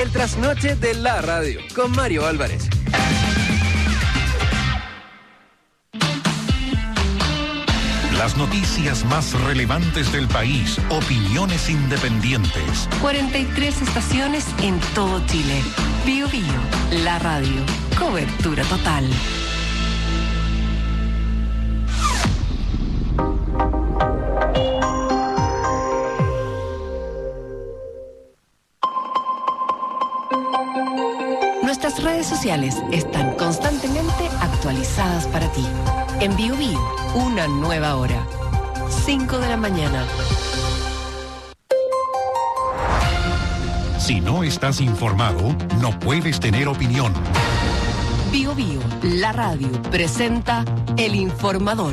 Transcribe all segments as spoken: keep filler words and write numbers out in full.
El trasnoche de la radio con Mario Álvarez. Las noticias más relevantes del país, opiniones independientes. cuarenta y tres estaciones en todo Chile. Bio Bio, la radio. Cobertura total. Nuestras redes sociales están constantemente actualizadas para ti. En Bio Bio, una nueva hora. cinco de la mañana. Si no estás informado, no puedes tener opinión. Bio Bio, la radio, presenta El Informador.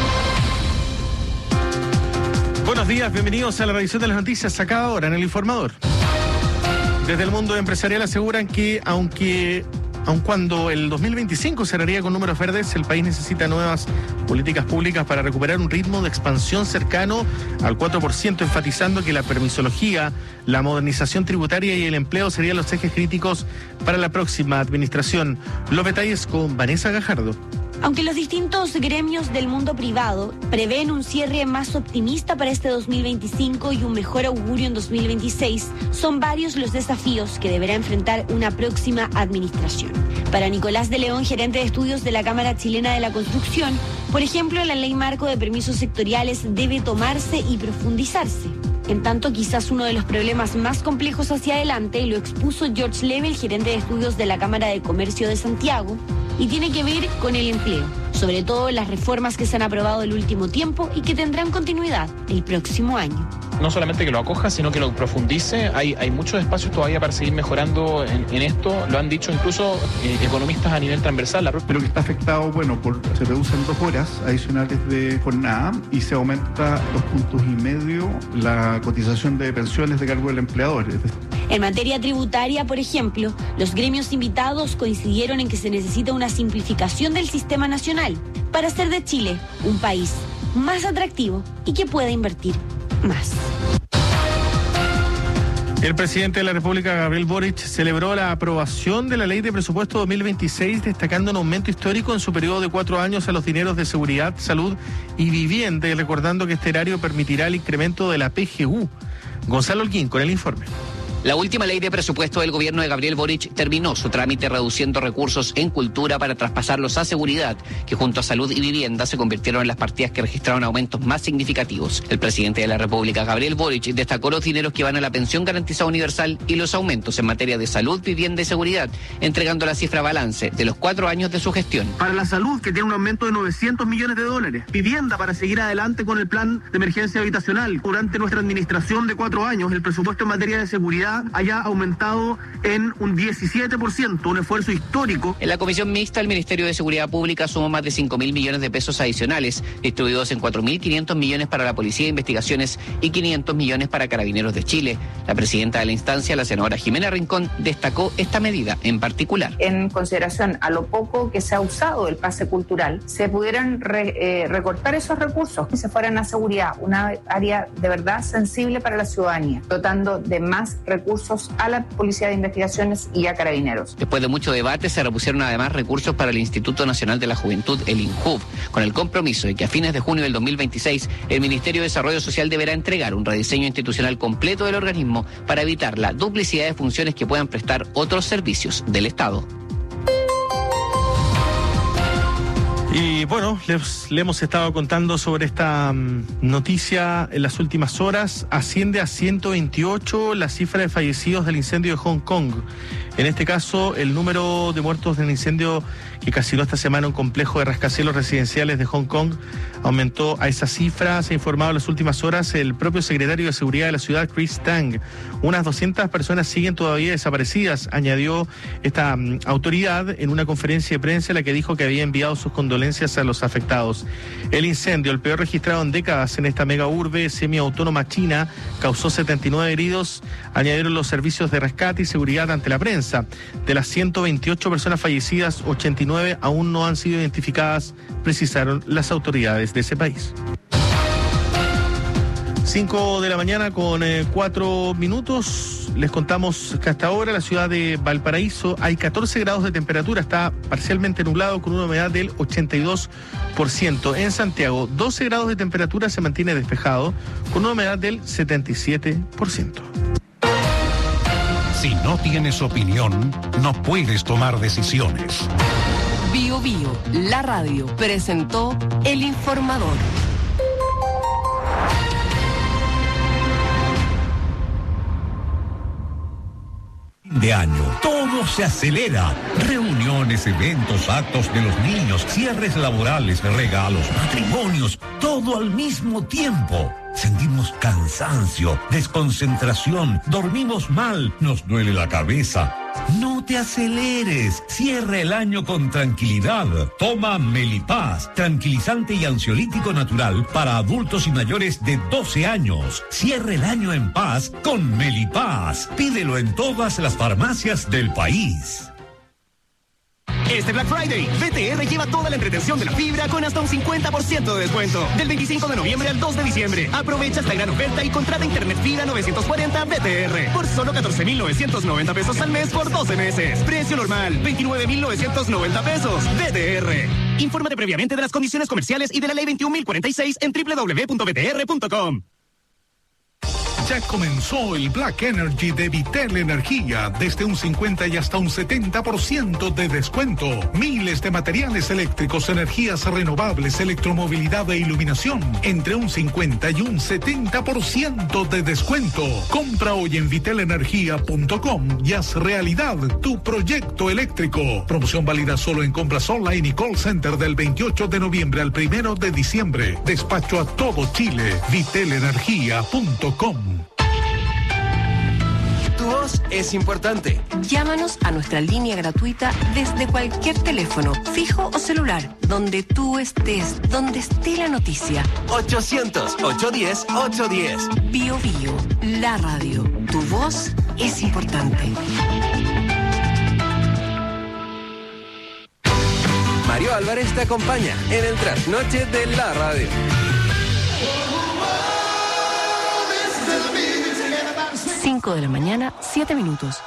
Buenos días, bienvenidos a la revisión de las noticias a cada hora en El Informador. Desde el mundo empresarial aseguran que aunque, aun cuando el dos mil veinticinco cerraría con números verdes, el país necesita nuevas políticas públicas para recuperar un ritmo de expansión cercano al cuatro por ciento, enfatizando que la permisología, la modernización tributaria y el empleo serían los ejes críticos para la próxima administración. Los detalles con Vanessa Gajardo. Aunque los distintos gremios del mundo privado prevén un cierre más optimista para este dos mil veinticinco y un mejor augurio en dos mil veintiséis, son varios los desafíos que deberá enfrentar una próxima administración. Para Nicolás de León, gerente de estudios de la Cámara Chilena de la Construcción, por ejemplo, la ley marco de permisos sectoriales debe tomarse y profundizarse. En tanto, quizás uno de los problemas más complejos hacia adelante lo expuso George Lebel, gerente de estudios de la Cámara de Comercio de Santiago, y tiene que ver con el empleo, sobre todo las reformas que se han aprobado el último tiempo y que tendrán continuidad el próximo año. No solamente que lo acoja, sino que lo profundice. Hay, hay muchos espacios todavía para seguir mejorando en, en esto. Lo han dicho incluso eh, economistas a nivel transversal. La... Pero que está afectado, bueno, por, se reducen dos horas adicionales de jornada y se aumenta dos puntos y medio la cotización de pensiones de cargo del empleador. En materia tributaria, por ejemplo, los gremios invitados coincidieron en que se necesita una simplificación del sistema nacional para hacer de Chile un país más atractivo y que pueda invertir más. El presidente de la República, Gabriel Boric, celebró la aprobación de la Ley de Presupuesto dos mil veintiséis, destacando un aumento histórico en su periodo de cuatro años a los dineros de seguridad, salud y vivienda, y recordando que este erario permitirá el incremento de la P G U. Gonzalo Holguín con el informe. La última ley de presupuesto del gobierno de Gabriel Boric terminó su trámite reduciendo recursos en cultura para traspasarlos a seguridad, que junto a salud y vivienda se convirtieron en las partidas que registraron aumentos más significativos. El presidente de la República, Gabriel Boric, destacó los dineros que van a la pensión garantizada universal y los aumentos en materia de salud, vivienda y seguridad, entregando la cifra balance de los cuatro años de su gestión. Para la salud, que tiene un aumento de novecientos millones de dólares. Vivienda, para seguir adelante con el plan de emergencia habitacional. Durante nuestra administración de cuatro años, el presupuesto en materia de seguridad haya aumentado en un diecisiete por ciento, un esfuerzo histórico. En la comisión mixta, el Ministerio de Seguridad Pública sumó más de cinco mil millones de pesos adicionales, distribuidos en cuatro mil quinientos millones para la Policía de Investigaciones y quinientos millones para Carabineros de Chile. La presidenta de la instancia, la senadora Jimena Rincón, destacó esta medida en particular. En consideración a lo poco que se ha usado el pase cultural, se pudieran re, eh, recortar esos recursos y se fueran a seguridad, una área de verdad sensible para la ciudadanía, dotando de más recursos recursos a la Policía de Investigaciones y a Carabineros. Después de mucho debate, se repusieron además recursos para el Instituto Nacional de la Juventud, el INJUV, con el compromiso de que a fines de junio del dos mil veintiséis el Ministerio de Desarrollo Social deberá entregar un rediseño institucional completo del organismo para evitar la duplicidad de funciones que puedan prestar otros servicios del Estado. Y bueno, les, le hemos estado contando sobre esta um, noticia en las últimas horas. Asciende a ciento veintiocho la cifra de fallecidos del incendio de Hong Kong. En este caso, el número de muertos del incendio que calcinó esta semana un complejo de rascacielos residenciales de Hong Kong aumentó a esa cifra. Se ha informado en las últimas horas el propio secretario de Seguridad de la ciudad, Chris Tang. Unas doscientas personas siguen todavía desaparecidas, añadió esta um, autoridad en una conferencia de prensa en la que dijo que había enviado sus condolencias a los afectados. El incendio, el peor registrado en décadas en esta mega urbe semiautónoma china, causó setenta y nueve heridos, añadieron los servicios de rescate y seguridad ante la prensa. De las ciento veintiocho personas fallecidas, ochenta y nueve aún no han sido identificadas, precisaron las autoridades de ese país. cinco de la mañana con eh, cuatro minutos. Les contamos que hasta ahora en la ciudad de Valparaíso hay catorce grados de temperatura, está parcialmente nublado con una humedad del ochenta y dos por ciento. En Santiago, doce grados de temperatura, se mantiene despejado con una humedad del setenta y siete por ciento. Si no tienes opinión, no puedes tomar decisiones. Bio Bio, la radio, presentó El Informador. De año, todo se acelera. Reuniones, eventos, actos de los niños, cierres laborales, regalos, matrimonios, todo al mismo tiempo. Sentimos cansancio, desconcentración, dormimos mal, nos duele la cabeza. No te aceleres, cierra el año con tranquilidad. Toma Melipaz, tranquilizante y ansiolítico natural para adultos y mayores de doce años. Cierra el año en paz con Melipaz. Pídelo en todas las farmacias del país. Este Black Friday, B T R lleva toda la entretención de la fibra con hasta un cincuenta por ciento de descuento. Del veinticinco de noviembre al dos de diciembre. Aprovecha esta gran oferta y contrata internet fibra novecientos cuarenta B T R por solo catorce mil novecientos noventa pesos al mes por doce meses. Precio normal, veintinueve mil novecientos noventa pesos. B T R. Infórmate previamente de las condiciones comerciales y de la ley veintiún mil cuarenta y seis en doble u doble u doble u punto b t r punto com. Ya comenzó el Black Energy de Vitel Energía, desde un cincuenta y hasta un setenta por ciento de descuento. Miles de materiales eléctricos, energías renovables, electromovilidad e iluminación, entre un cincuenta y un setenta por ciento de descuento. Compra hoy en vitel energía punto com y haz realidad tu proyecto eléctrico. Promoción válida solo en compras online y call center del veintiocho de noviembre al primero de diciembre. Despacho a todo Chile. vitel energía punto com. Tu voz es importante. Llámanos a nuestra línea gratuita desde cualquier teléfono, fijo o celular, donde tú estés, donde esté la noticia. ochocientos, ochocientos diez, ochocientos diez. Bio Bio, la radio. Tu voz es importante. Mario Álvarez te acompaña en el trasnoche de la radio. cinco de la mañana, siete minutos.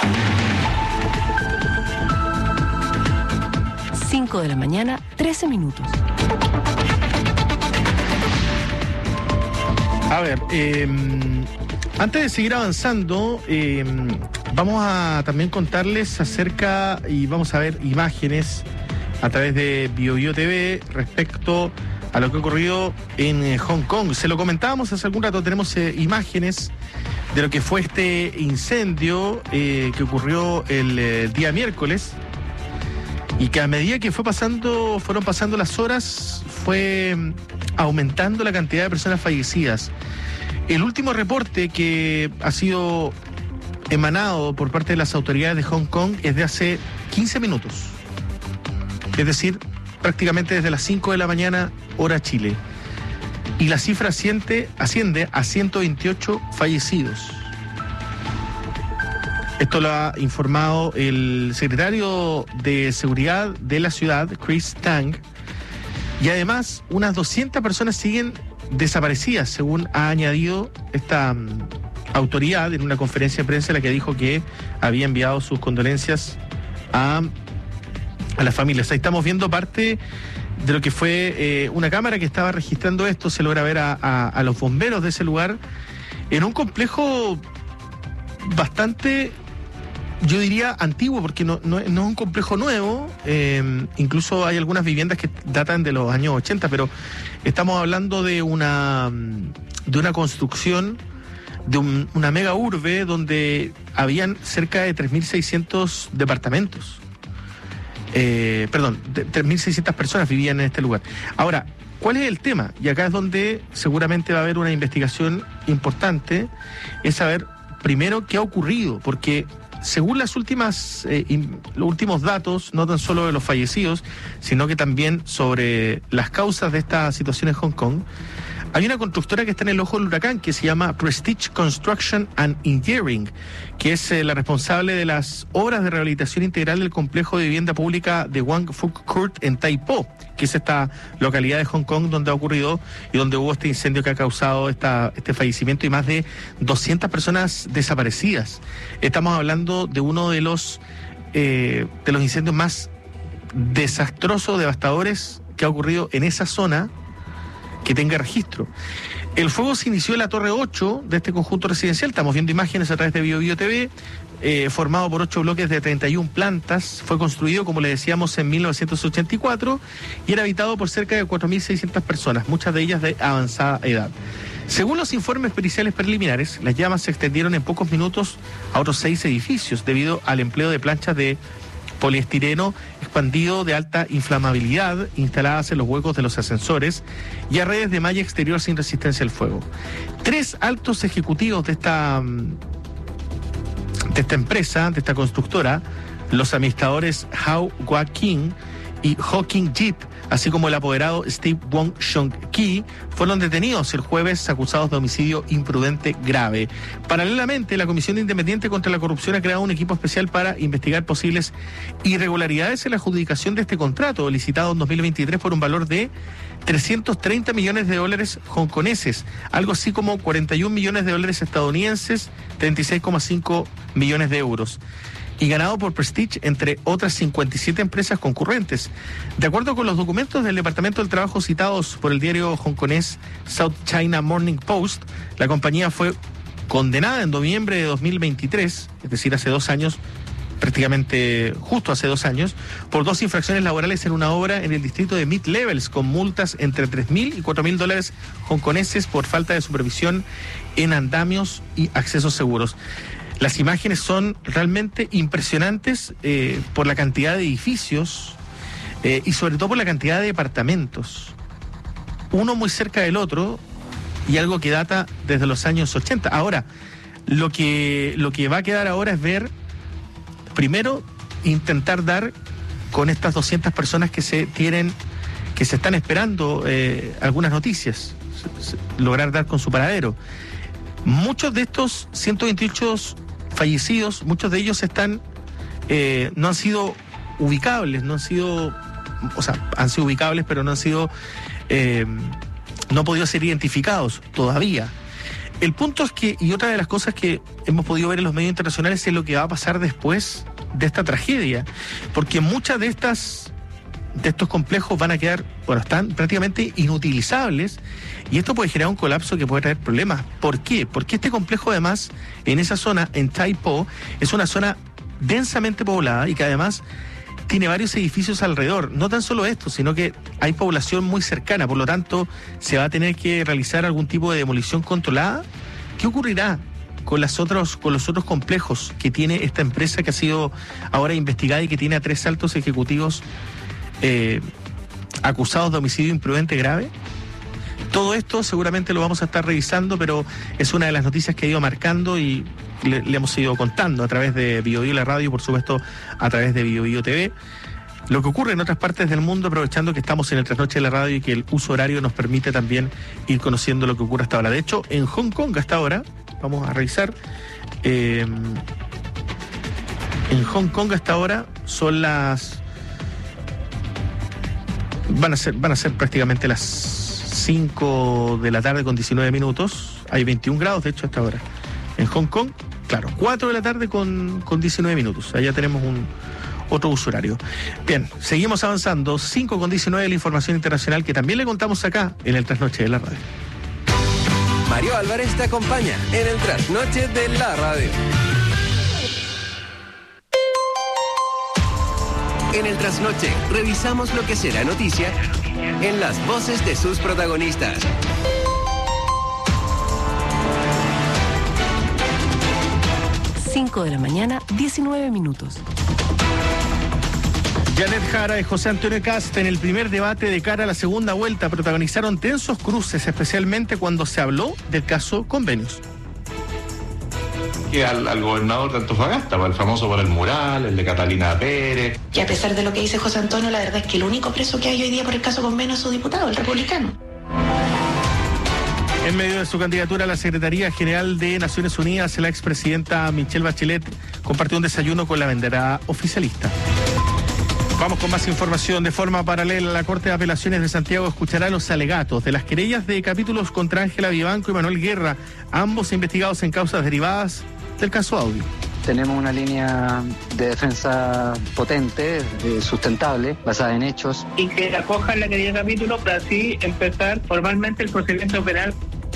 cinco de la mañana, trece minutos. A ver, eh, antes de seguir avanzando, eh, vamos a también contarles acerca y vamos a ver imágenes a través de BioBio T V respecto a lo que ha ocurrido en eh, Hong Kong. Se lo comentábamos hace algún rato, tenemos eh, imágenes de lo que fue este incendio eh, que ocurrió el eh, día miércoles y que a medida que fue pasando, fueron pasando las horas, fue mm, aumentando la cantidad de personas fallecidas. El último reporte que ha sido emanado por parte de las autoridades de Hong Kong es de hace quince minutos. Es decir, prácticamente desde las cinco de la mañana, hora Chile. Y la cifra asciende, asciende a ciento veintiocho fallecidos. Esto lo ha informado el secretario de Seguridad de la ciudad, Chris Tang. Y además, unas doscientas personas siguen desaparecidas, según ha añadido esta um, autoridad en una conferencia de prensa en la que dijo que había enviado sus condolencias a, a las familias. Ahí estamos viendo parte de lo que fue eh, una cámara que estaba registrando esto. Se logra ver a, a, a los bomberos de ese lugar en un complejo bastante, yo diría, antiguo, porque no, no, no es un complejo nuevo. Eh, incluso hay algunas viviendas que datan de los años ochenta, pero estamos hablando de una, de una construcción, de un, una mega urbe donde habían cerca de tres mil seiscientos departamentos. Eh, perdón, tres mil seiscientas personas vivían en este lugar. Ahora, ¿cuál es el tema? Y acá es donde seguramente va a haber una investigación importante, es saber primero qué ha ocurrido, porque según las últimas, eh, in, los últimos datos, no tan solo de los fallecidos, sino que también sobre las causas de esta situación en Hong Kong, hay una constructora que está en el ojo del huracán que se llama Prestige Construction and Engineering, que es eh, la responsable de las obras de rehabilitación integral del complejo de vivienda pública de Wang Fuk Court en Tai Po, que es esta localidad de Hong Kong donde ha ocurrido y donde hubo este incendio que ha causado esta, este fallecimiento y más de doscientas personas desaparecidas. Estamos hablando de uno de los, eh, de los incendios más desastrosos, devastadores que ha ocurrido en esa zona que tenga registro. El fuego se inició en la torre ocho de este conjunto residencial. Estamos viendo imágenes a través de BioBio T V, eh, formado por ocho bloques de treinta y una plantas. Fue construido, como le decíamos, en mil novecientos ochenta y cuatro y era habitado por cerca de cuatro mil seiscientas personas, muchas de ellas de avanzada edad. Según los informes periciales preliminares, las llamas se extendieron en pocos minutos a otros seis edificios debido al empleo de planchas de poliestireno expandido de alta inflamabilidad instaladas en los huecos de los ascensores y a redes de malla exterior sin resistencia al fuego. Tres altos ejecutivos de esta, de esta empresa, de esta constructora, los administradores Hao Guaking y Ho King Jip, así como el apoderado Steve Wong Shong Ki, fueron detenidos el jueves acusados de homicidio imprudente grave. Paralelamente, la Comisión Independiente contra la Corrupción ha creado un equipo especial para investigar posibles irregularidades en la adjudicación de este contrato, licitado en dos mil veintitrés por un valor de trescientos treinta millones de dólares hongkoneses, algo así como cuarenta y un millones de dólares estadounidenses, treinta y seis coma cinco millones de euros. Y ganado por Prestige, entre otras cincuenta y siete empresas concurrentes. De acuerdo con los documentos del Departamento del Trabajo citados por el diario hongkonés South China Morning Post, la compañía fue condenada en noviembre de dos mil veintitrés, es decir, hace dos años, prácticamente justo hace dos años, por dos infracciones laborales en una obra en el distrito de Mid-Levels, con multas entre tres mil y cuatro mil dólares hongkoneses por falta de supervisión en andamios y accesos seguros. Las imágenes son realmente impresionantes eh, por la cantidad de edificios eh, y sobre todo por la cantidad de departamentos. Uno muy cerca del otro y algo que data desde los años ochenta. Ahora, lo que, lo que va a quedar ahora es ver, primero, intentar dar con estas doscientas personas que se tienen, que se están esperando eh, algunas noticias, lograr dar con su paradero. Muchos de estos ciento veintiocho fallecidos, muchos de ellos están, eh, no han sido ubicables, no han sido, o sea, han sido ubicables, pero no han sido, eh, no han podido ser identificados todavía. El punto es que, y otra de las cosas que hemos podido ver en los medios internacionales, es lo que va a pasar después de esta tragedia, porque muchas de estas de estos complejos van a quedar, bueno, están prácticamente inutilizables, y esto puede generar un colapso que puede traer problemas. ¿Por qué? Porque este complejo, además, en esa zona, en Tai Po, es una zona densamente poblada y que además tiene varios edificios alrededor. No tan solo esto, sino que hay población muy cercana, por lo tanto, se va a tener que realizar algún tipo de demolición controlada. ¿Qué ocurrirá con las otros, con los otros complejos que tiene esta empresa que ha sido ahora investigada y que tiene a tres altos ejecutivos Eh, acusados de homicidio imprudente grave? Todo esto seguramente lo vamos a estar revisando, pero es una de las noticias que ha ido marcando y le, le hemos ido contando a través de Bio Bio la radio, por supuesto a través de Bio Bio T V, lo que ocurre en otras partes del mundo, aprovechando que estamos en el trasnoche de la radio y que el uso horario nos permite también ir conociendo lo que ocurre hasta ahora. De hecho, en Hong Kong hasta ahora, vamos a revisar, eh, en Hong Kong hasta ahora son las Van a ser, van a ser prácticamente las cinco de la tarde con diecinueve minutos. Hay veintiún grados, de hecho, hasta ahora. En Hong Kong, claro, cuatro de la tarde con, con diecinueve minutos. Allá tenemos un otro uso horario. Bien, seguimos avanzando. cinco con diecinueve, la información internacional que también le contamos acá en el Trasnoche de la Radio. Mario Álvarez te acompaña en el Trasnoche de la Radio. En el Trasnoche, revisamos lo que será noticia en las voces de sus protagonistas. cinco de la mañana, diecinueve minutos. Janet Jara y José Antonio Kast en el primer debate de cara a la segunda vuelta protagonizaron tensos cruces, especialmente cuando se habló del caso Convenios. Al, al gobernador de Antofagasta, el famoso por el mural, el de Catalina Pérez. Y a pesar de lo que dice José Antonio, la verdad es que el único preso que hay hoy día por el caso Convenio es su diputado, el republicano. En medio de su candidatura a la Secretaría General de Naciones Unidas, la expresidenta Michelle Bachelet compartió un desayuno con la banderada oficialista. Vamos con más información. De forma paralela, la Corte de Apelaciones de Santiago escuchará los alegatos de las querellas de capítulos contra Ángela Vivanco y Manuel Guerra, ambos investigados en causas derivadas del caso Audio. Tenemos una línea de defensa potente, eh, sustentable, basada en hechos. Y que acojan la querella de capítulo para así empezar formalmente el procedimiento penal.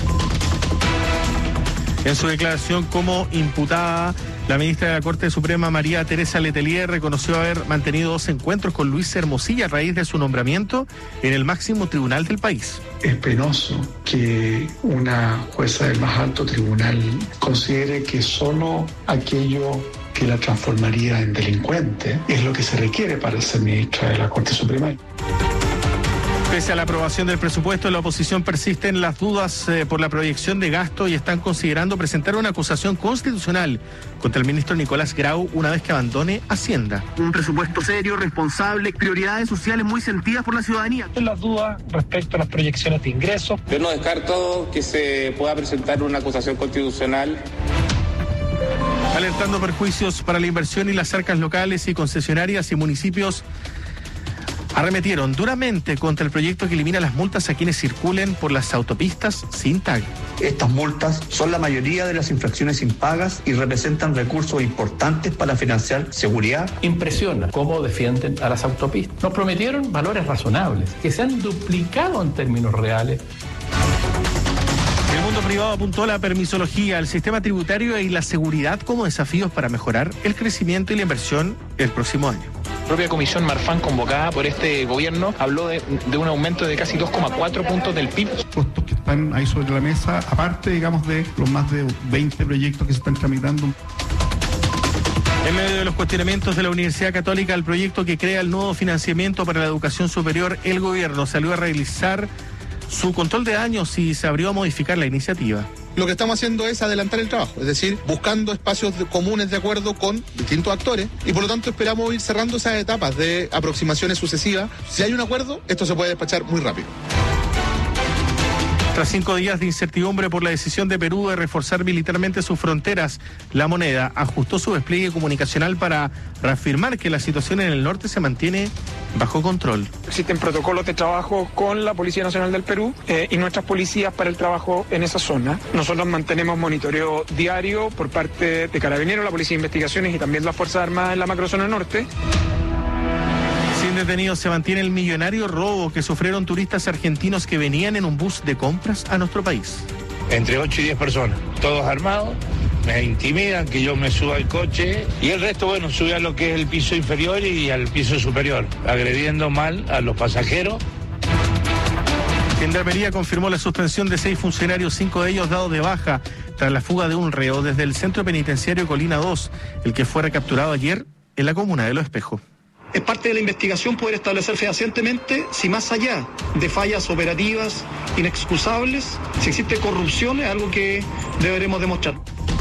En su declaración como imputada, la ministra de la Corte Suprema, María Teresa Letelier, reconoció haber mantenido dos encuentros con Luis Hermosilla a raíz de su nombramiento en el máximo tribunal del país. Es penoso que una jueza del más alto tribunal considere que solo aquello que la transformaría en delincuente es lo que se requiere para ser ministra de la Corte Suprema. Pese a la aprobación del presupuesto, la oposición persiste en las dudas eh, por la proyección de gasto y están considerando presentar una acusación constitucional contra el ministro Nicolás Grau una vez que abandone Hacienda. Un presupuesto serio, responsable, prioridades sociales muy sentidas por la ciudadanía. En las dudas respecto a las proyecciones de ingresos. Yo no descarto que se pueda presentar una acusación constitucional. Alertando perjuicios para la inversión y las arcas locales y concesionarias y municipios arremetieron duramente contra el proyecto que elimina las multas a quienes circulen por las autopistas sin tag. Estas multas son la mayoría de las infracciones impagas y representan recursos importantes para financiar seguridad. Impresiona cómo defienden a las autopistas. Nos prometieron valores razonables, que se han duplicado en términos reales. El mundo privado apuntó a la permisología, el sistema tributario y la seguridad como desafíos para mejorar el crecimiento y la inversión el próximo año. La propia comisión Marfan convocada por este gobierno habló de, de un aumento de casi dos coma cuatro puntos del P I B. Costos que están ahí sobre la mesa, aparte, digamos, de los más de veinte proyectos que se están tramitando. En medio de los cuestionamientos de la Universidad Católica al proyecto que crea el nuevo financiamiento para la educación superior, el gobierno salió a realizar su control de daños y se abrió a modificar la iniciativa. Lo que estamos haciendo es adelantar el trabajo, es decir, buscando espacios de, comunes de acuerdo con distintos actores y por lo tanto esperamos ir cerrando esas etapas de aproximaciones sucesivas. Si hay un acuerdo, esto se puede despachar muy rápido. Tras cinco días de incertidumbre por la decisión de Perú de reforzar militarmente sus fronteras, la moneda ajustó su despliegue comunicacional para reafirmar que la situación en el norte se mantiene bajo control. Existen protocolos de trabajo con la Policía Nacional del Perú eh, y nuestras policías para el trabajo en esa zona. Nosotros mantenemos monitoreo diario por parte de Carabineros, la Policía de Investigaciones y también las Fuerzas Armadas en la macrozona norte. Sin detenidos se mantiene el millonario robo que sufrieron turistas argentinos que venían en un bus de compras a nuestro país. Entre ocho y diez personas, todos armados, me intimidan que yo me suba al coche y el resto, bueno, sube a lo que es el piso inferior y al piso superior, agrediendo mal a los pasajeros. Gendarmería confirmó la suspensión de seis funcionarios, cinco de ellos dados de baja tras la fuga de un reo desde el centro penitenciario Colina dos, el que fue recapturado ayer en la comuna de Los Espejos. Es parte de la investigación poder establecer fehacientemente si más allá de fallas operativas inexcusables, si existe corrupción, es algo que deberemos demostrar.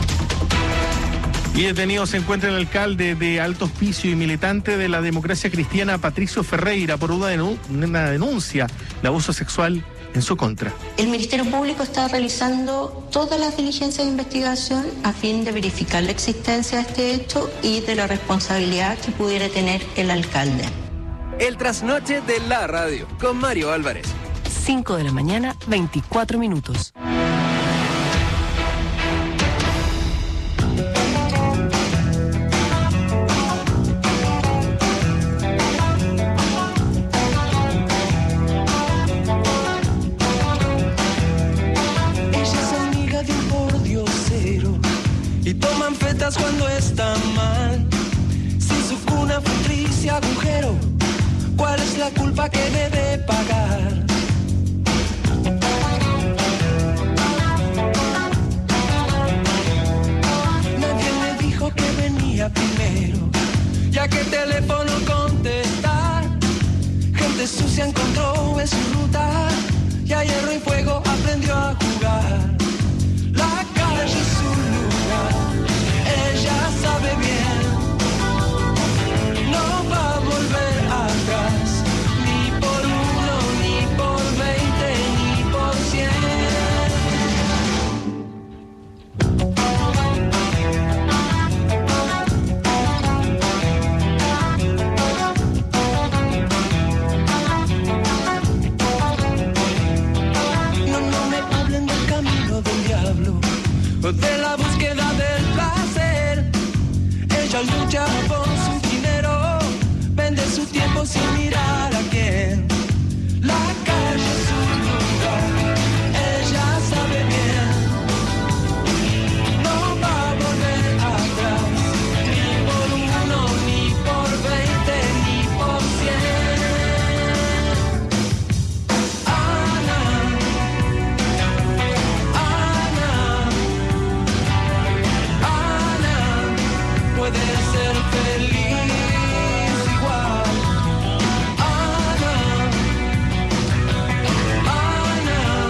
Y detenido se encuentra el alcalde de Alto Hospicio y militante de la Democracia Cristiana, Patricio Ferreira, por una, denun- una denuncia de abuso sexual en su contra. El Ministerio Público está realizando todas las diligencias de investigación a fin de verificar la existencia de este hecho y de la responsabilidad que pudiera tener el alcalde. El trasnoche de la radio con Mario Álvarez. cinco de la mañana, veinticuatro minutos. Cuando está mal, si su cuna fue triste y agujero, ¿cuál es la culpa que debe pagar? Nadie le dijo que venía primero, ya que el teléfono contestar, gente sucia encontró en su ruta, y a hierro y fuego aprendió a jugar. La calle es su lugar. Ella sabe bien, no va a volver atrás, ni por uno, ni por veinte, ni por cien. No, no me hablen del camino del diablo, o de la búsqueda del placer. Ella lucha por su dinero, vende su tiempo sin mirar a quién. La calle es su lugar, ella sabe bien, no va a volver atrás, ni por uno, ni por veinte, ni por cien. Ana, Ana, Ana, puede ser feliz igual. Ana, Ana,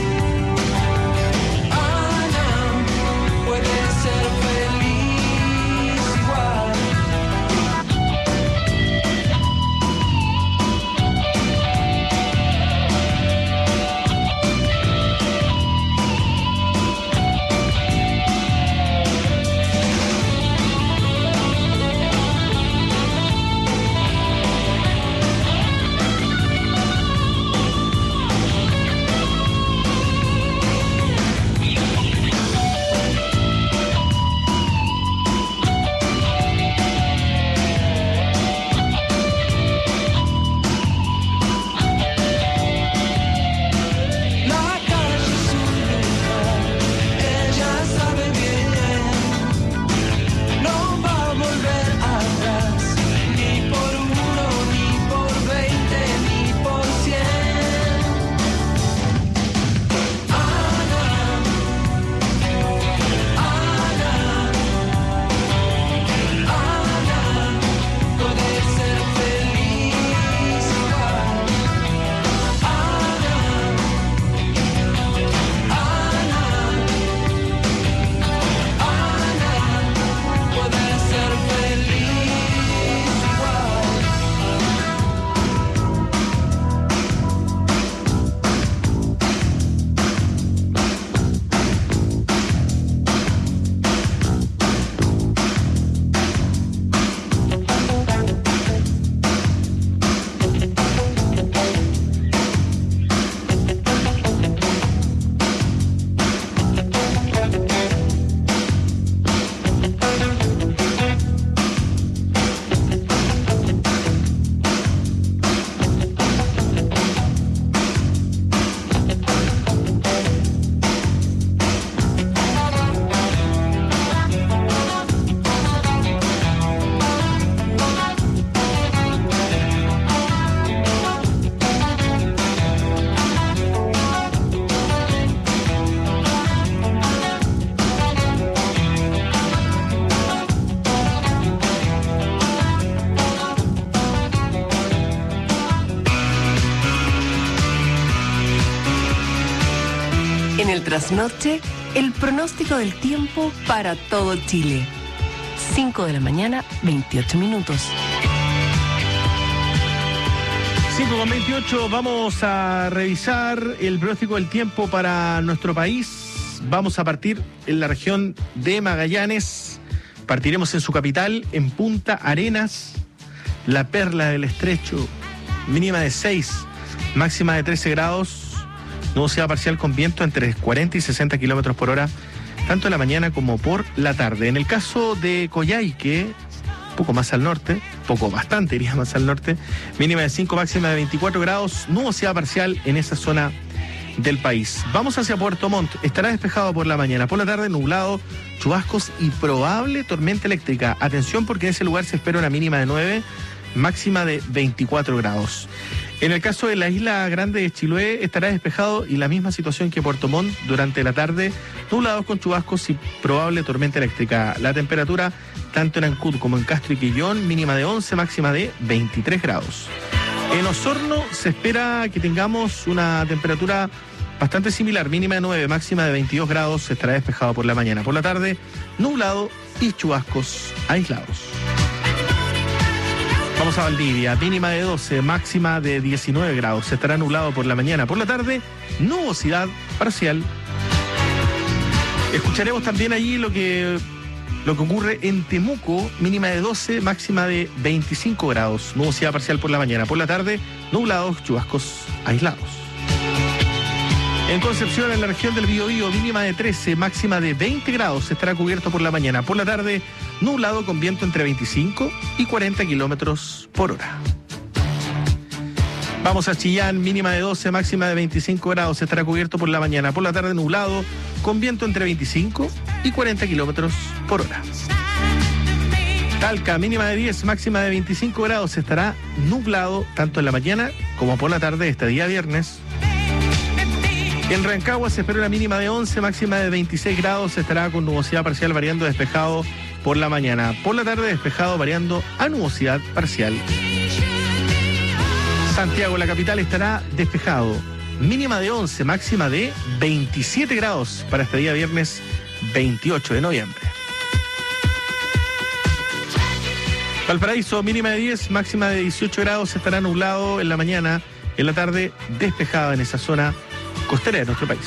Ana, puede ser feliz igual. el trasnoche, el pronóstico del tiempo para todo Chile. cinco de la mañana, veintiocho minutos. cinco con veintiocho, vamos a revisar el pronóstico del tiempo para nuestro país. Vamos a partir en la región de Magallanes. Partiremos en su capital, en Punta Arenas, la perla del estrecho, mínima de seis, máxima de trece grados. Nubosidad parcial con viento entre cuarenta y sesenta kilómetros por hora, tanto en la mañana como por la tarde. En el caso de Coyhaique, poco más al norte, poco bastante iría más al norte, mínima de cinco, máxima de veinticuatro grados, nubosidad parcial en esa zona del país. Vamos hacia Puerto Montt, estará despejado por la mañana, por la tarde nublado, chubascos y probable tormenta eléctrica. Atención porque en ese lugar se espera una mínima de nueve, máxima de veinticuatro grados. En el caso de la isla grande de Chiloé estará despejado y la misma situación que Puerto Montt durante la tarde, nublados con chubascos y probable tormenta eléctrica. La temperatura tanto en Ancud como en Castro y Quillón, mínima de once, máxima de veintitrés grados. En Osorno se espera que tengamos una temperatura bastante similar, mínima de nueve, máxima de veintidós grados, estará despejado por la mañana. Por la tarde, nublado y chubascos aislados. Vamos a Valdivia, mínima de doce, máxima de diecinueve grados. Estará nublado por la mañana. Por la tarde, nubosidad parcial. Escucharemos también allí lo que, lo que ocurre en Temuco, mínima de doce, máxima de veinticinco grados. Nubosidad parcial por la mañana. Por la tarde, nublados, chubascos aislados. En Concepción, en la región del Biobío, mínima de trece, máxima de veinte grados. Estará cubierto por la mañana. Por la tarde, nublado con viento entre veinticinco y cuarenta kilómetros por hora. Vamos a Chillán, mínima de doce, máxima de veinticinco grados. Estará cubierto por la mañana. Por la tarde, nublado con viento entre veinticinco y cuarenta kilómetros por hora. Talca, mínima de diez, máxima de veinticinco grados. Estará nublado tanto en la mañana como por la tarde este día viernes. En Rancagua se espera una mínima de once, máxima de veintiséis grados. Estará con nubosidad parcial variando despejado por la mañana. Por la tarde despejado variando a nubosidad parcial. Santiago, la capital, estará despejado. Mínima de once, máxima de veintisiete grados para este día viernes veintiocho de noviembre. Valparaíso, mínima de diez, máxima de dieciocho grados. Estará nublado en la mañana. En la tarde despejada en esa zona costera de nuestro país.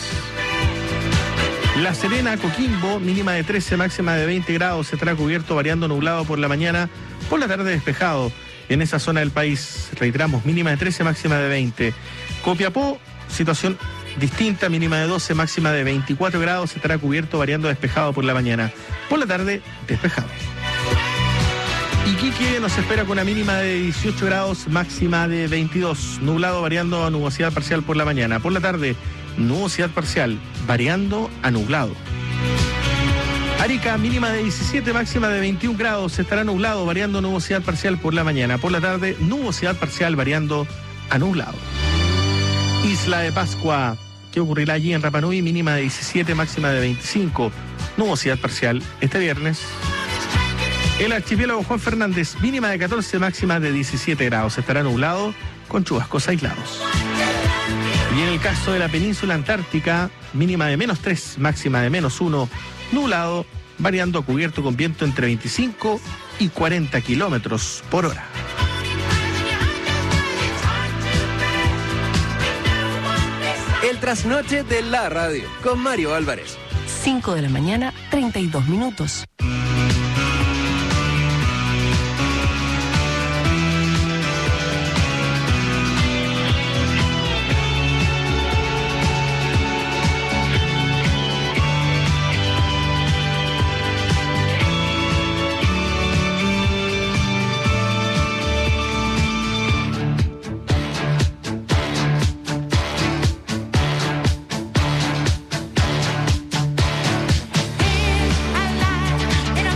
La Serena, Coquimbo, mínima de trece, máxima de veinte grados, estará cubierto variando nublado por la mañana, por la tarde despejado en esa zona del país. Reiteramos, mínima de trece, máxima de veinte. Copiapó, situación distinta, mínima de doce, máxima de veinticuatro grados, estará cubierto variando despejado por la mañana, por la tarde despejado. Iquique nos espera con una mínima de dieciocho grados, máxima de veintidós, nublado variando a nubosidad parcial por la mañana. Por la tarde, nubosidad parcial, variando a nublado. Arica, mínima de diecisiete, máxima de veintiún grados, estará nublado variando nubosidad parcial por la mañana. Por la tarde, nubosidad parcial variando a nublado. Isla de Pascua, ¿qué ocurrirá allí en Rapa Nui? Mínima de diecisiete, máxima de veinticinco, nubosidad parcial este viernes. El archipiélago Juan Fernández, mínima de catorce, máxima de diecisiete grados. Estará nublado con chubascos aislados. Y en el caso de la península antártica, mínima de menos tres, máxima de menos uno, nublado, variando a cubierto con viento entre veinticinco y cuarenta kilómetros por hora. El trasnoche de la radio, con Mario Álvarez. cinco de la mañana, treinta y dos minutos. In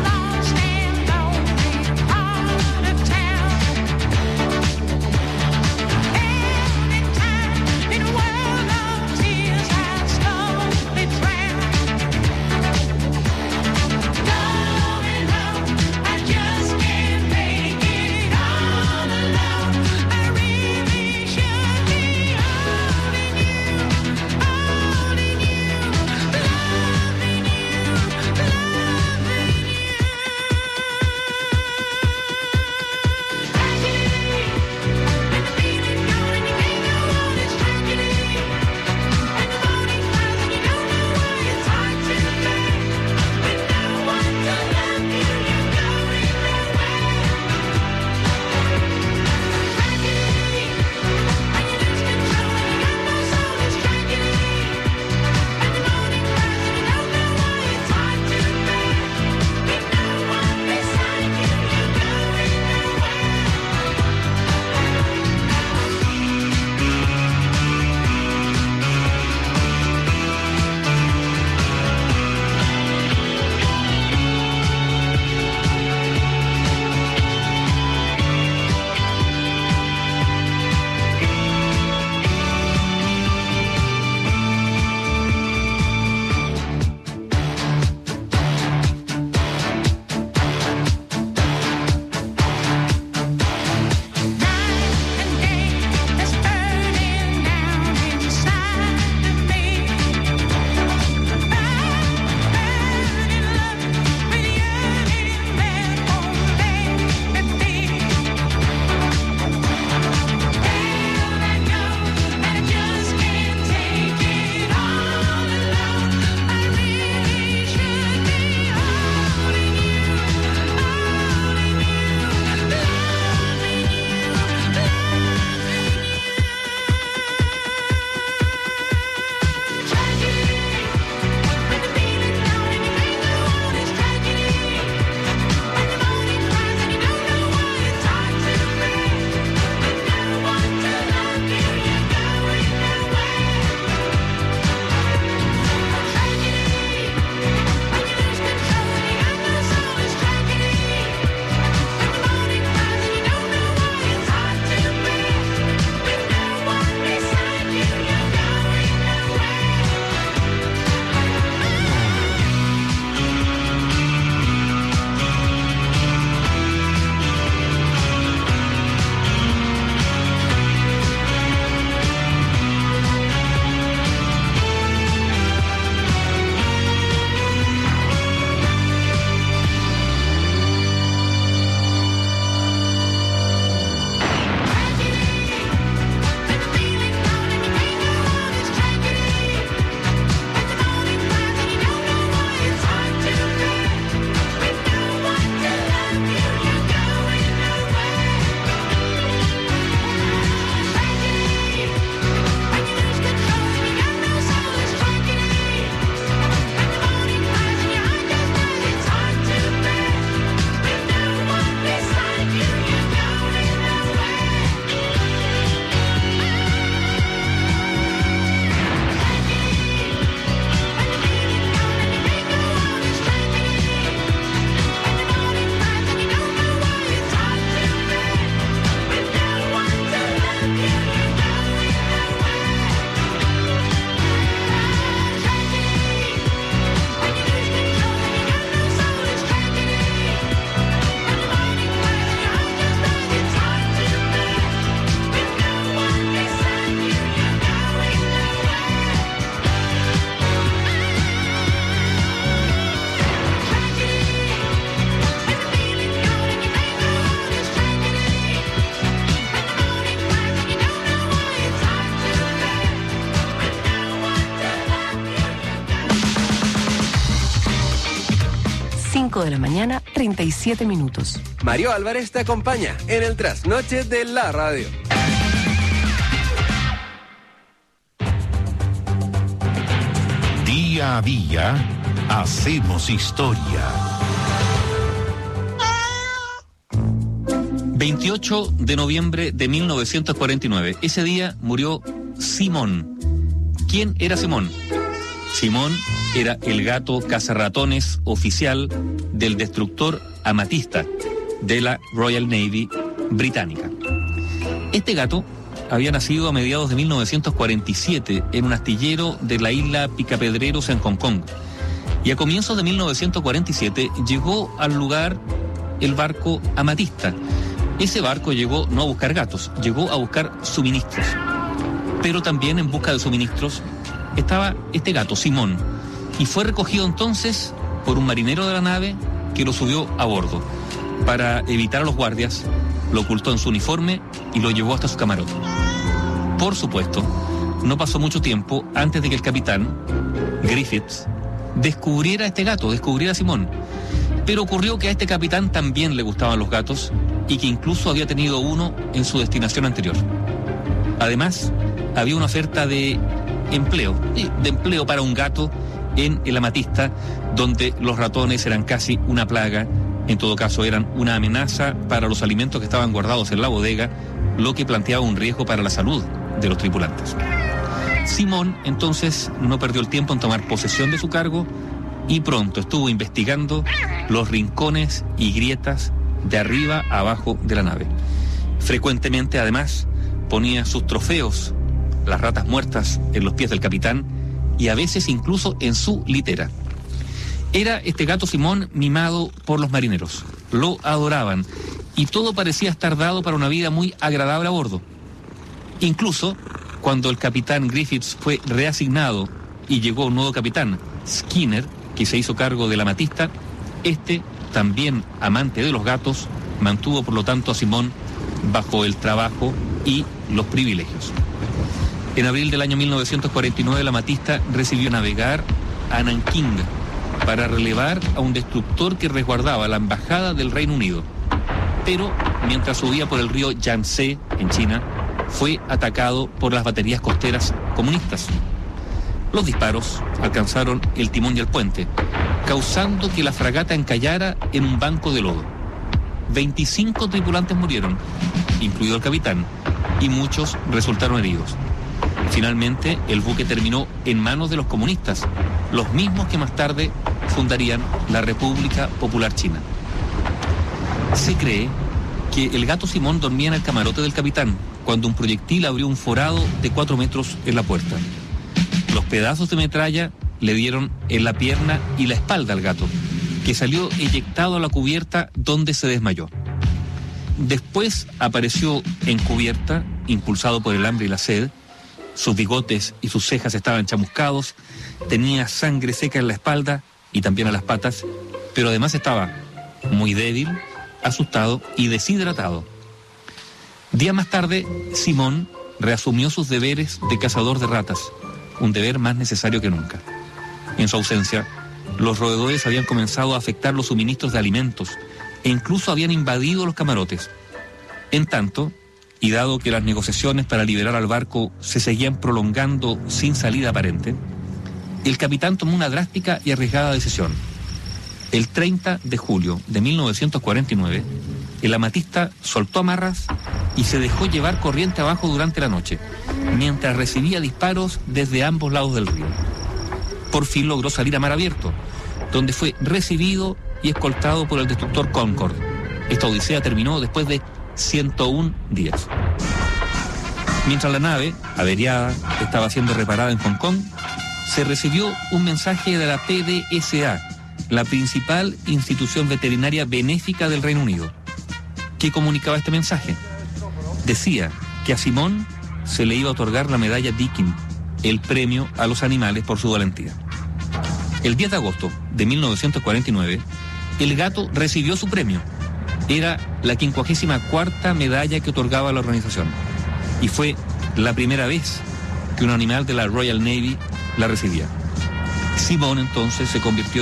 la mañana, treinta y siete minutos. Mario Álvarez te acompaña en el trasnoche de la radio. Día a día, hacemos historia. veintiocho de noviembre de mil novecientos cuarenta y nueve. Ese día murió Simón. ¿Quién era Simón? Simón era el gato cazarratones oficial del destructor Amatista de la Royal Navy británica. Este gato había nacido a mediados de mil novecientos cuarenta y siete en un astillero de la isla Picapedreros en Hong Kong. Y a comienzos de mil novecientos cuarenta y siete llegó al lugar el barco Amatista. Ese barco llegó no a buscar gatos, llegó a buscar suministros. Pero también en busca de suministros estaba este gato, Simón, y fue recogido entonces por un marinero de la nave que lo subió a bordo. Para evitar a los guardias, lo ocultó en su uniforme y lo llevó hasta su camarote. Por supuesto, no pasó mucho tiempo antes de que el capitán, Griffiths, descubriera a este gato, descubriera a Simón. Pero ocurrió que a este capitán también le gustaban los gatos y que incluso había tenido uno en su destinación anterior. Además, había una oferta de empleo, de empleo para un gato en el Amatista, donde los ratones eran casi una plaga, en todo caso eran una amenaza para los alimentos que estaban guardados en la bodega, lo que planteaba un riesgo para la salud de los tripulantes. Simón entonces no perdió el tiempo en tomar posesión de su cargo y pronto estuvo investigando los rincones y grietas de arriba a abajo de la nave. Frecuentemente, además, ponía sus trofeos, las ratas muertas, en los pies del capitán y a veces incluso en su litera. Era este gato Simón mimado por los marineros. Lo adoraban y todo parecía estar dado para una vida muy agradable a bordo. Incluso cuando el capitán Griffiths fue reasignado y llegó un nuevo capitán, Skinner, que se hizo cargo del Amatista, este, también amante de los gatos, mantuvo por lo tanto a Simón bajo el trabajo y los privilegios. En abril del año mil novecientos cuarenta y nueve, el Amatista recibió navegar a Nankín para relevar a un destructor que resguardaba la embajada del Reino Unido. Pero, mientras subía por el río Yangtze, en China, fue atacado por las baterías costeras comunistas. Los disparos alcanzaron el timón y el puente, causando que la fragata encallara en un banco de lodo. veinticinco tripulantes murieron, incluido el capitán, y muchos resultaron heridos. Finalmente, el buque terminó en manos de los comunistas, los mismos que más tarde fundarían la República Popular China. Se cree que el gato Simón dormía en el camarote del capitán cuando un proyectil abrió un forado de cuatro metros en la puerta. Los pedazos de metralla le dieron en la pierna y la espalda al gato, que salió eyectado a la cubierta donde se desmayó. Después apareció en cubierta, impulsado por el hambre y la sed. Sus bigotes y sus cejas estaban chamuscados, tenía sangre seca en la espalda y también a las patas, pero además estaba muy débil, asustado y deshidratado. Días más tarde, Simón reasumió sus deberes de cazador de ratas, un deber más necesario que nunca. En su ausencia, los roedores habían comenzado a afectar los suministros de alimentos e incluso habían invadido los camarotes. En tanto, y dado que las negociaciones para liberar al barco se seguían prolongando sin salida aparente, el capitán tomó una drástica y arriesgada decisión. El treinta de julio de mil novecientos cuarenta y nueve, el Amatista soltó amarras y se dejó llevar corriente abajo durante la noche, mientras recibía disparos desde ambos lados del río. Por fin logró salir a mar abierto, donde fue recibido y escoltado por el destructor Concord. Esta odisea terminó después de ciento un días. Mientras la nave, averiada, estaba siendo reparada en Hong Kong, se recibió un mensaje de la P D S A, la principal institución veterinaria benéfica del Reino Unido. ¿Qué comunicaba este mensaje? Decía que a Simón se le iba a otorgar la medalla Deakin, el premio a los animales por su valentía. El diez de agosto de mil novecientos cuarenta y nueve, el gato recibió su premio. Era la quincuagésima cuarta medalla que otorgaba la organización. Y fue la primera vez que un animal de la Royal Navy la recibía. Simón entonces se convirtió en una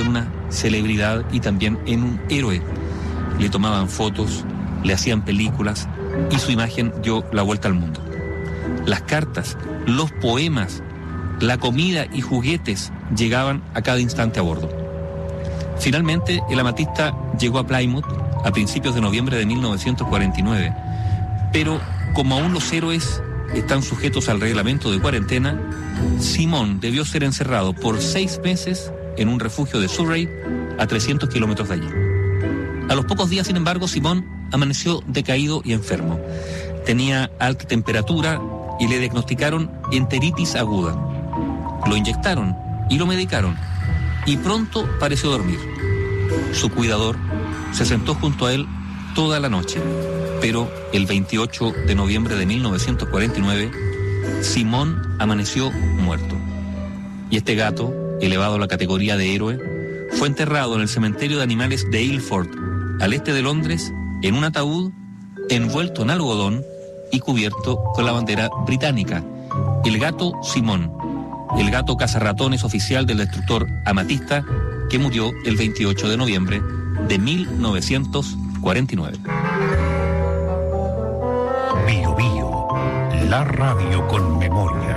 celebridad y también en un héroe. Le tomaban fotos, le hacían películas y su imagen dio la vuelta al mundo. Las cartas, los poemas, la comida y juguetes llegaban a cada instante a bordo. Finalmente, el amatista llegó a Plymouth a principios de noviembre de mil novecientos cuarenta y nueve, pero como aún los héroes están sujetos al reglamento de cuarentena, Simón debió ser encerrado por seis meses en un refugio de Surrey, a trescientos kilómetros de allí. A los pocos días, sin embargo, Simón amaneció decaído y enfermo. Tenía alta temperatura y le diagnosticaron enteritis aguda. Lo inyectaron y lo medicaron, y pronto pareció dormir. Su cuidador se sentó junto a él toda la noche, pero el veintiocho de noviembre de mil novecientos cuarenta y nueve, Simón amaneció muerto. Y este gato, elevado a la categoría de héroe, fue enterrado en el cementerio de animales de Ilford, al este de Londres, en un ataúd envuelto en algodón y cubierto con la bandera británica. El gato Simón, el gato cazarratones oficial del destructor amatista, que murió el veintiocho de noviembre de mil novecientos cuarenta y nueve. Bio Bio, la radio con memoria.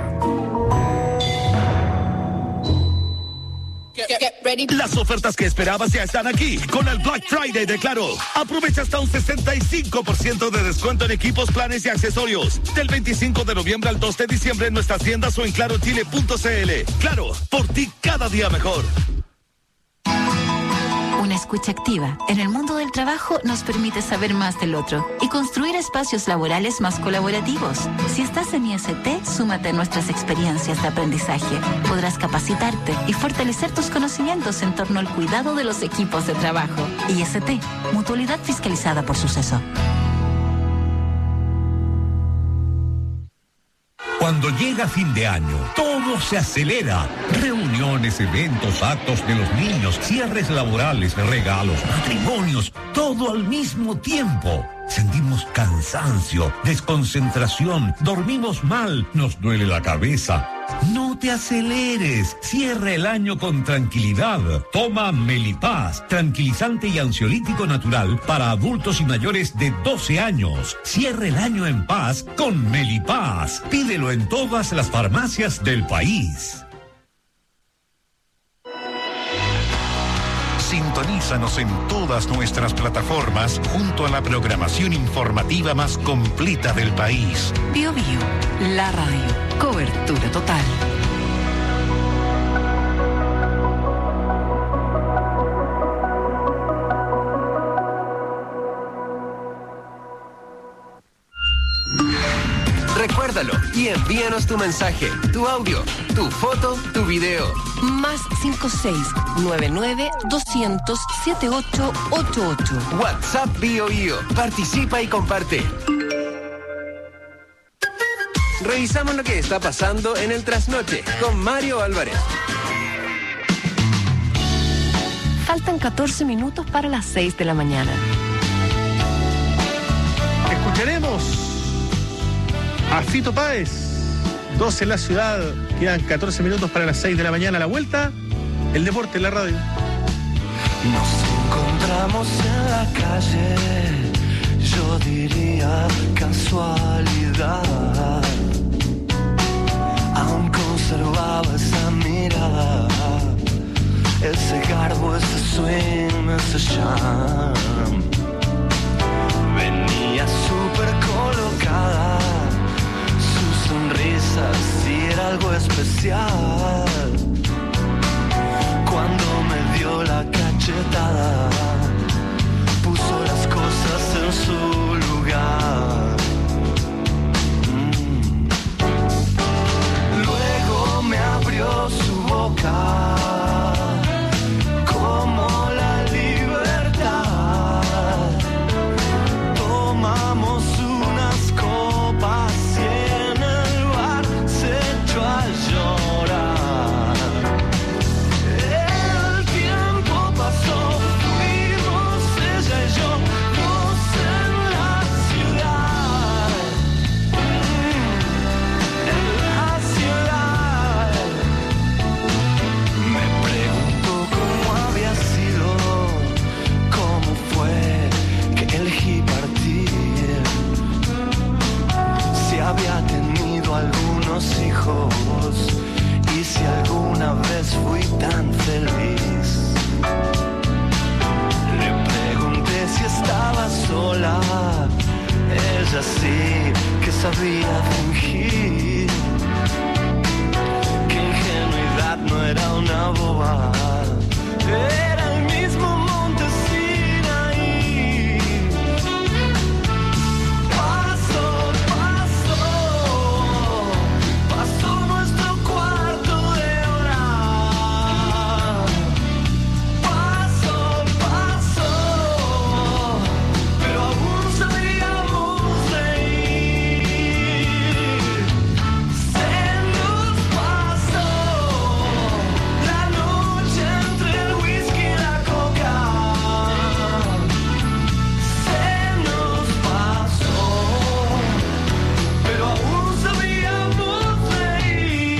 Las ofertas que esperabas ya están aquí con el Black Friday de Claro. Aprovecha hasta un sesenta y cinco por ciento de descuento en equipos, planes y accesorios. Del veinticinco de noviembre al dos de diciembre en nuestras tiendas o en claro chile punto c l. Claro, por ti cada día mejor. Una escucha activa en el mundo del trabajo nos permite saber más del otro y construir espacios laborales más colaborativos. Si estás en I S T, súmate a nuestras experiencias de aprendizaje. Podrás capacitarte y fortalecer tus conocimientos en torno al cuidado de los equipos de trabajo. I S T, mutualidad fiscalizada por Suceso. Cuando llega fin de año, todo se acelera. Reuniones, eventos, actos de los niños, cierres laborales, regalos, matrimonios, todo al mismo tiempo. Sentimos cansancio, desconcentración, dormimos mal, nos duele la cabeza. No te aceleres, cierra el año con tranquilidad. Toma Melipaz, tranquilizante y ansiolítico natural para adultos y mayores de doce años. Cierra el año en paz con Melipaz. Pídelo en todas las farmacias del país. Sintonízanos en todas nuestras plataformas junto a la programación informativa más completa del país. Bio Bio, la radio, cobertura total. Recuérdalo y envíanos tu mensaje, tu audio, tu foto, tu video. Más cinco seis nueve nueve dos cero cero siete ocho ocho ocho. WhatsApp Bio Bio. Participa y comparte. Revisamos lo que está pasando en el trasnoche con Mario Álvarez. Faltan catorce minutos para las seis de la mañana. Escucharemos a Fito Páez, doce en la ciudad, quedan catorce minutos para las seis de la mañana. La vuelta, el deporte en la radio. Nos encontramos en la calle, yo diría casualidad. Aún conservaba esa mirada, ese garbo, ese swing, ese charm. Venía súper colocada, sonrisa, si era algo especial. Cuando me dio la cachetada, puso las cosas en su lugar. Mm. Luego me abrió su boca como la libertad. Tomamos unas copas y en el bar se echó a llorar. El tiempo pasó, fuimos ella y yo, dos en la ciudad. En la ciudad. Me preguntó cómo había sido podía fingir que ingenuidad no era una boba. Era el mismo monte Sinaí. Pasó, pasó, pasó nuestro cuarto de hora. Pasó, pasó, pero aún sabíamos reír. Se nos pasó la noche entre el whisky y la coca. Se nos pasó, pero aún sabíamos reír.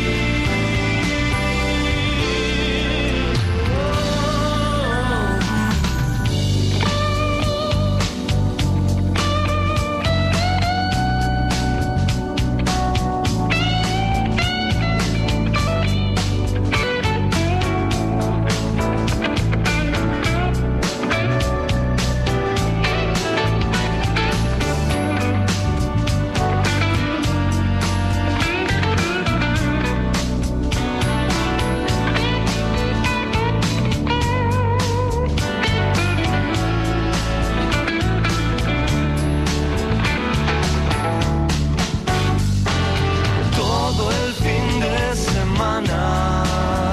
Todo el fin de semana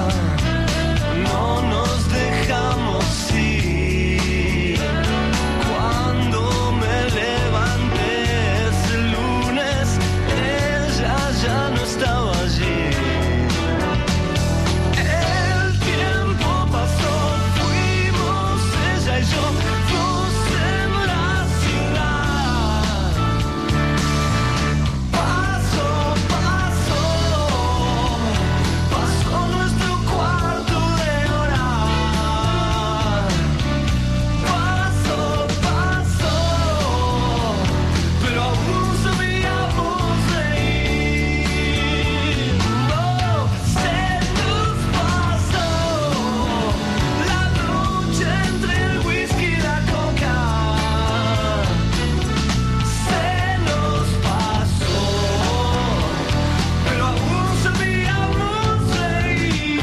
no nos dejamos ir. Cuando me levanté ese lunes, ella ya no estaba allí. El tiempo pasó, fuimos ella y yo, dos en la ciudad. Pasó, pasó, pasó nuestro cuarto de hora. Pasó, pasó, pero aún sabíamos reír. No, se nos pasó la noche entre el whisky y la coca. Se nos pasó, pero aún sabíamos reír.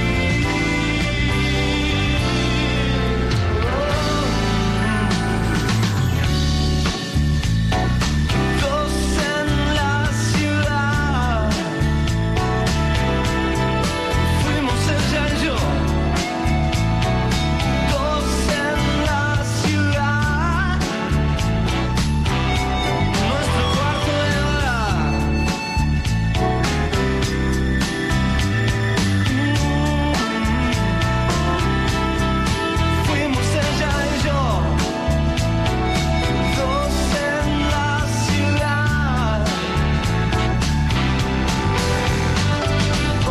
Dos en la ciudad, fuimos ella y yo. Dos en la ciudad, nuestro cuarto de hora. Fuimos ella y yo, dos en la ciudad. Oh,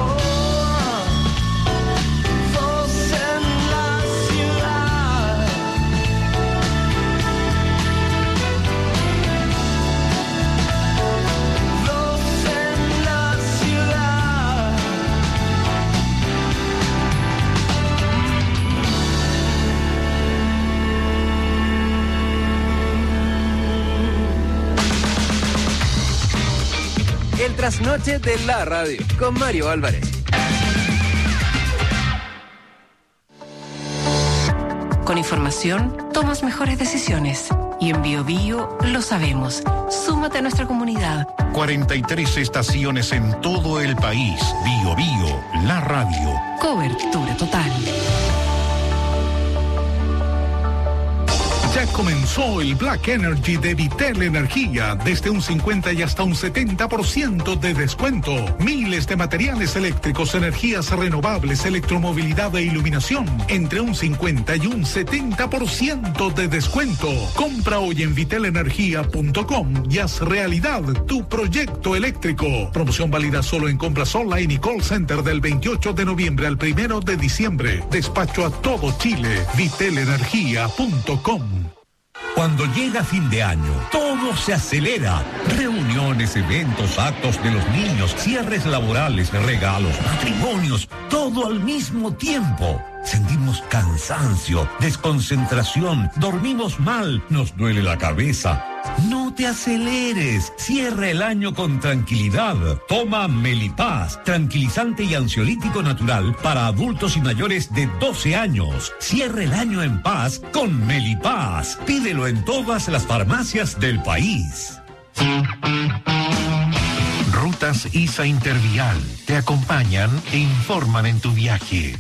dos en la ciudad. Dos en la ciudad. El trasnoche de la radio con Mario Álvarez. Con información, tomas mejores decisiones. Y en Bio Bio lo sabemos. Súmate a nuestra comunidad. cuarenta y tres estaciones en todo el país. Bio Bio, la radio. Cobertura total. Ya comenzó el Black Energy de Vitel Energía, desde un cincuenta y hasta un setenta por ciento de descuento. Miles de materiales eléctricos, energías renovables, electromovilidad e iluminación, entre un cincuenta y un setenta por ciento de descuento. Compra hoy en vitel energía punto com y haz realidad tu proyecto eléctrico. Promoción válida solo en compras online y call center del veintiocho de noviembre al primero de diciembre. Despacho a todo Chile. vitel energía punto com. Cuando llega fin de año, todo se acelera. Reuniones, eventos, actos de los niños, cierres laborales, regalos, matrimonios, todo al mismo tiempo. Sentimos cansancio, desconcentración, dormimos mal, nos duele la cabeza. No te aceleres. Cierra el año con tranquilidad. Toma Melipaz, tranquilizante y ansiolítico natural para adultos y mayores de doce años. Cierra el año en paz con Melipaz. Pídelo en todas las farmacias del país. Rutas I S A Intervial te acompañan e informan en tu viaje.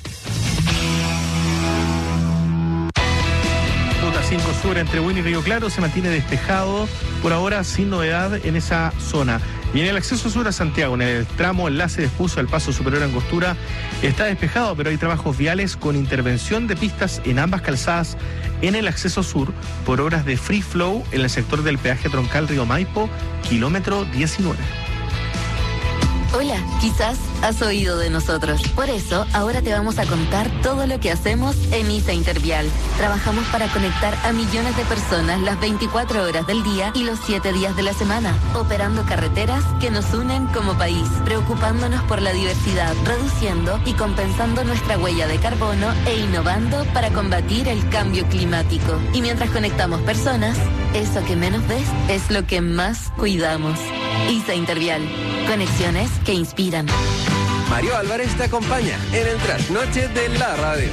Ruta cinco Sur entre Buin y Río Claro se mantiene despejado por ahora sin novedad en esa zona. Y en el acceso sur a Santiago, en el tramo enlace de Espuso al Paso Superior Angostura, está despejado, pero hay trabajos viales con intervención de pistas en ambas calzadas en el acceso sur por obras de free flow en el sector del peaje troncal Río Maipo, kilómetro diecinueve. Hola, quizás has oído de nosotros. Por eso, ahora te vamos a contar todo lo que hacemos en I S A Intervial. Trabajamos para conectar a millones de personas las veinticuatro horas del día y los siete días de la semana, operando carreteras que nos unen como país, preocupándonos por la diversidad, reduciendo y compensando nuestra huella de carbono e innovando para combatir el cambio climático. Y mientras conectamos personas, eso que menos ves es lo que más cuidamos. I S A Intervial. Conexiones que inspiran. Mario Álvarez te acompaña en el trasnoche de la radio.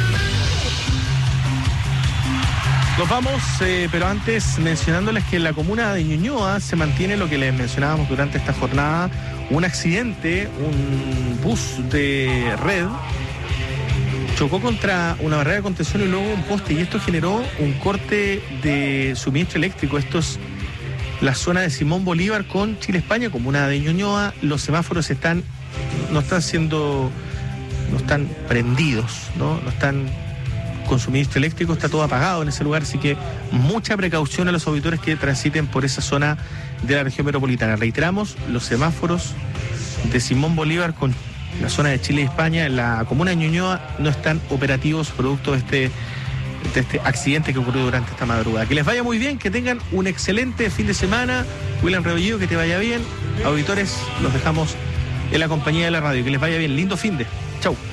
Nos vamos, eh, pero antes mencionándoles que en la comuna de Ñuñoa se mantiene lo que les mencionábamos durante esta jornada, un accidente, un bus de red chocó contra una barrera de contención y luego un poste, y esto generó un corte de suministro eléctrico. Esto es la zona de Simón Bolívar con Chile-España, comuna de Ñuñoa. Los semáforos están, no están siendo, no están prendidos, ¿no? No están con suministro eléctrico, está todo apagado en ese lugar, así que mucha precaución a los auditores que transiten por esa zona de la región metropolitana. Reiteramos, los semáforos de Simón Bolívar con la zona de Chile y España en la comuna de Ñuñoa no están operativos producto de este de este accidente que ocurrió durante esta madrugada. Que les vaya muy bien, que tengan un excelente fin de semana. William Rebollido, que te vaya bien. Auditores, los dejamos en la compañía de la radio. Que les vaya bien, lindo fin de. Chau.